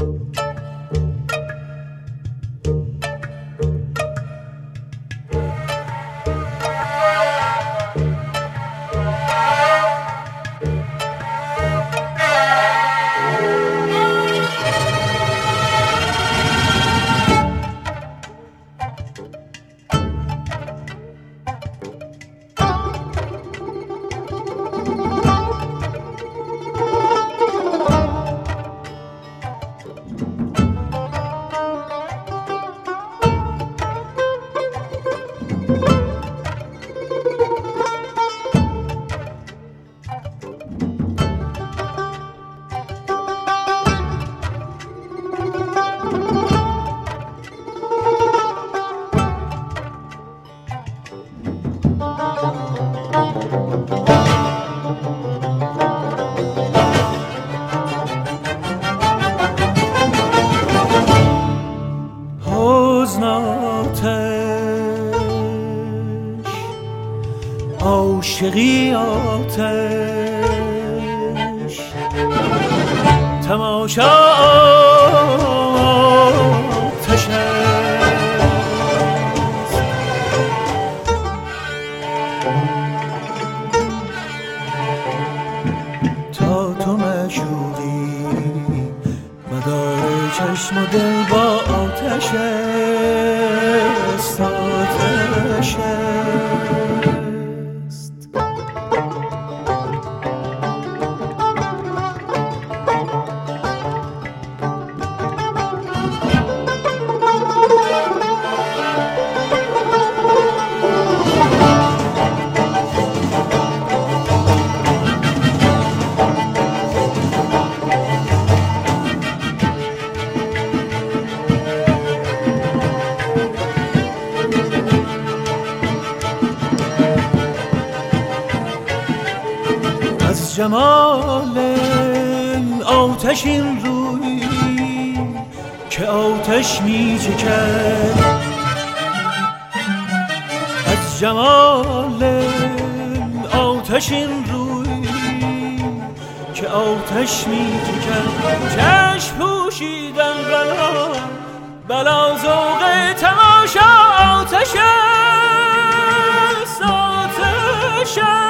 عاشقی آتش تماشا آتش است تا تو معشوقی مدار چشم و دل با آتش است آتش است. جمال آتش این روی که آتش می چکد از جمال آتش این روی که آتش می چکد چشم پوشیدن بلا ذوق تماشا آتش است آتش است.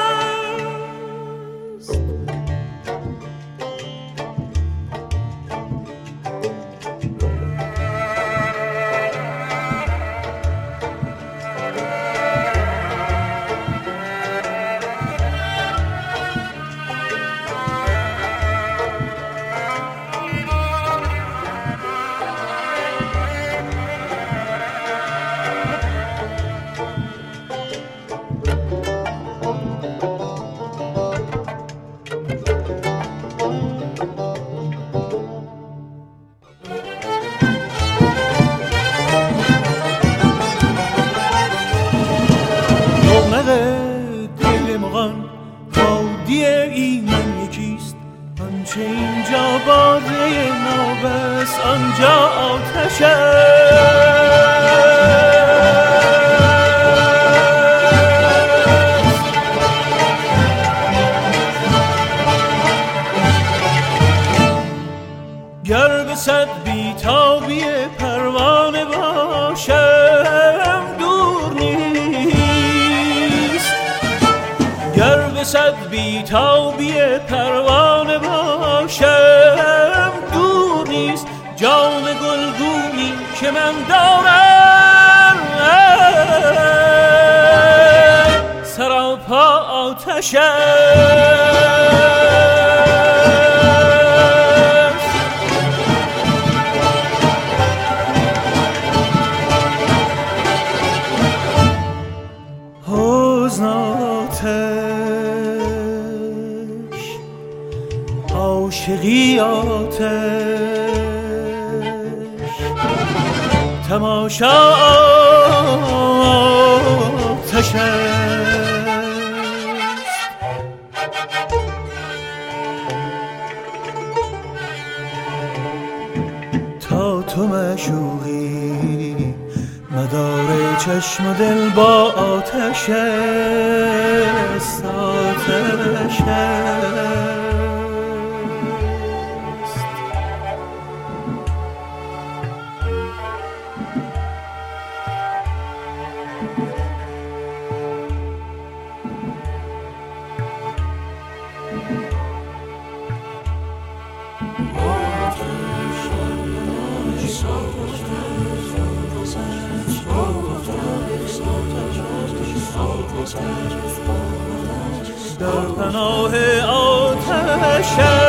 دل مغان وادی ایمن یکیست آنچه اینجا باده نابست آنجا آتش است. گر به صد بیتابی پروانه باشم دور نیست گر به صد بیتابی پروانه باشم دور نیست جام گلگونی که من دارم سراپا آتش است. عاشقی آتش تماشا آتش است. تا تو معشوقی مدار چشم و دل با آتش است آتش است. در پناه آتش